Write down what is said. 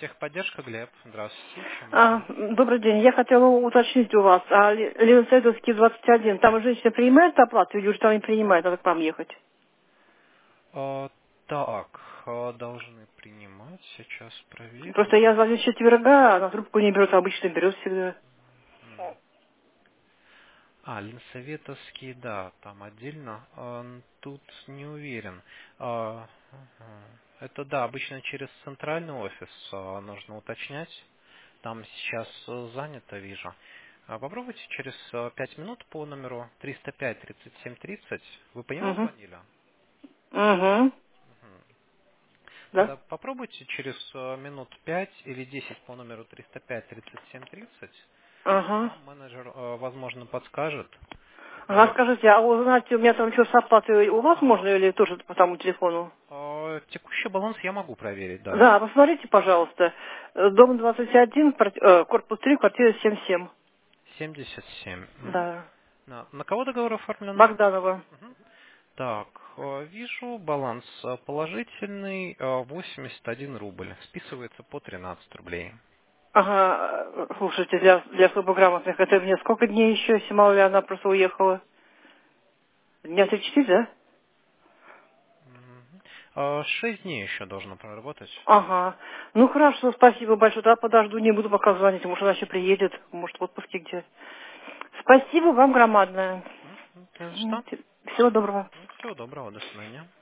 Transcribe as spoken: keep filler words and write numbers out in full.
Техподдержка, Глеб. Здравствуйте. Чем могу А, помочь? добрый день. Я хотела уточнить у вас. А Ли- Ленинсайдовский двадцать один, там женщина принимает оплату или уже там не принимает, надо к вам ехать? А, так, а, должны принимать. Сейчас Просто проверим. я звоню с четверга, а на трубку не берет, а обычно берет всегда. М. А, Ленсоветовский, да, там отдельно. А, н- тут не уверен. А, ага. Это, да, обычно через центральный офис а, нужно уточнять. Там сейчас э, занято, вижу. А, попробуйте через э, пять минут по номеру триста пять тридцать семь тридцать. Вы по нему Угу. звонили? Угу. Мгм. Да? Тогда попробуйте через э, минут пять или десять по номеру триста пять тридцать семь тридцать. Ага. Вам менеджер, э, возможно, подскажет. Ага, Э, скажите, а узнать, у меня там что с оплатой у вас Ага. можно или тоже по тому телефону? Э, Текущий баланс я могу проверить, да. Да, посмотрите, пожалуйста. Э, Дом двадцать один, кварти- э, корпус три, квартира семьдесят семь. семьдесят семь. Мгм. Да. На, на кого договор оформлен? Богданова. Мгм. Так, э, вижу баланс э, положительный, э, восемьдесят один рубль. Списывается по тринадцать рублей. Ага, э, слушайте, для, для слабограмотных, это мне сколько дней еще, если мало ли она просто уехала? Дня три-четыре, да? Мгм. Э, Шесть дней еще должно проработать. Ага. Ну хорошо, спасибо большое. Да, подожду, не буду пока звонить, может она еще приедет, может в отпуске где. Спасибо вам громадное. М, Не за что. Всего доброго. Всего доброго, до свидания.